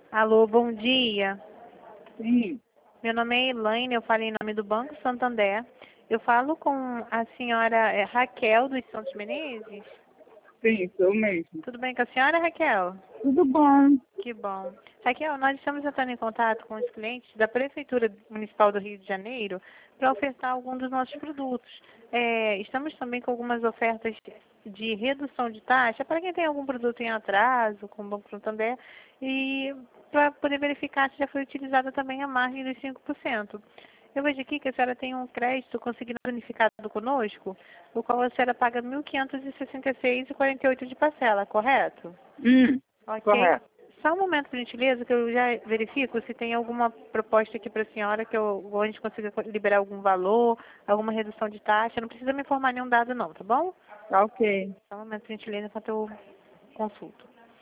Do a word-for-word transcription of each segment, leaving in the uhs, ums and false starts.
Alô, bom dia. Sim, Meu nome é Elaine, eu falo em nome do Banco Santander. Eu falo com a senhora eh, Raquel dos Santos Menezes. sim, sou mesmo. Tudo bem com a senhora, Raquel? Tudo bom? Que bom. Raquel, nós estamos entrando em contato com os clientes da Prefeitura Municipal do Rio de Janeiro para ofertar algum dos nossos produtos. É, estamos também com algumas ofertas de redução de taxa para quem tem algum produto em atraso com o Banco Santander e para poder verificar se já foi utilizada também a margem dos cinco por cento. Eu vejo aqui que a senhora tem um crédito consignado unificado conosco, o qual a senhora paga mil quinhentos e sessenta e seis reais e quarenta e oito centavos de parcela, correto? Hum, Ok. correto. Só um momento, por gentileza, que eu já verifico se tem alguma proposta aqui para a senhora que eu, ou a gente consiga liberar algum valor, alguma redução de taxa. Não precisa me informar nenhum dado não, tá bom? Tá ok. Só um momento, por gentileza, enquanto eu consulto.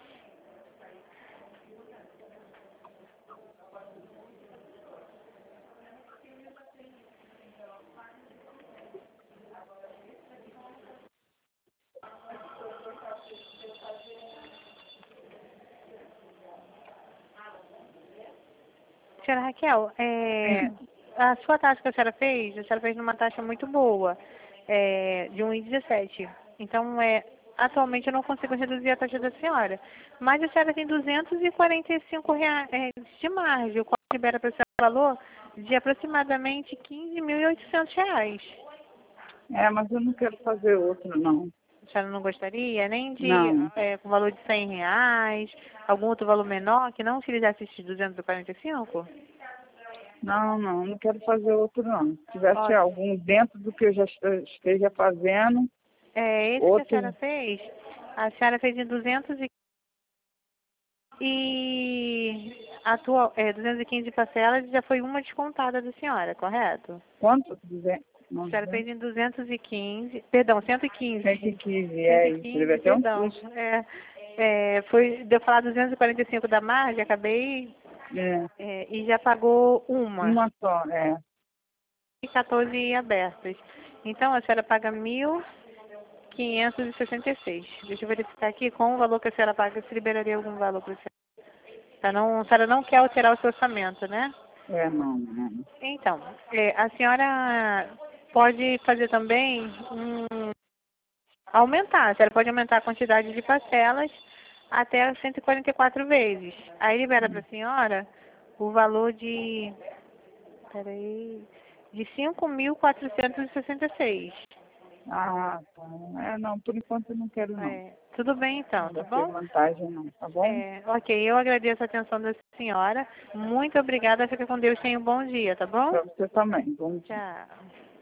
Senhora Raquel, é, Sim. a sua taxa que a senhora fez, a senhora fez numa taxa muito boa, é, de um vírgula dezessete. Então, é, atualmente eu não consigo reduzir a taxa da senhora. Mas a senhora tem duzentos e quarenta e cinco reais é, de margem, o qual libera para a senhora um valor de aproximadamente quinze mil e oitocentos reais. É, mas eu não quero fazer outro, não. A senhora não gostaria nem de, Não, é, com valor de cem reais, algum outro valor menor que não utilizasse esses duzentos e quarenta e cinco? não, não, não quero fazer outro, não. Se tivesse Ótimo. algum dentro do que eu já este- esteja fazendo, É, esse que a senhora outro, fez, a senhora fez em duzentos e, e atual, é, duzentos e quinze parcelas e já foi uma descontada da senhora, correto? quanto? Duzentos, A não, senhora fez duzentos, em duzentos e quinze, perdão, cento e quinze. cento e quinze, cento é e isso. Deve quinze, até um perdão. susto. É, é, foi, deu falar duzentos e quarenta e cinco da margem, acabei, É, é, e já pagou uma, uma só, é. e quatorze abertas. Então a senhora paga mil quinhentos e sessenta e seis. Deixa eu verificar aqui com o valor que a senhora paga, se liberaria algum valor para a senhora. Tá, não, a senhora não quer alterar o seu orçamento, né? É, não, não. Então, é, a senhora pode fazer também um, aumentar. A senhora pode aumentar a quantidade de parcelas até cento e quarenta e quatro vezes. Aí libera para a senhora o valor de, peraí, de cinco mil quatrocentos e sessenta e seis. Ah, tá. É, não, por enquanto eu não quero, não. É, tudo bem então, Não tá vai ter bom? vantagem, não, tá bom? É, ok, eu agradeço a atenção da senhora. Muito obrigada. Fica com Deus. Tenha um bom dia, tá bom? Para você também. Bom dia. Tchau.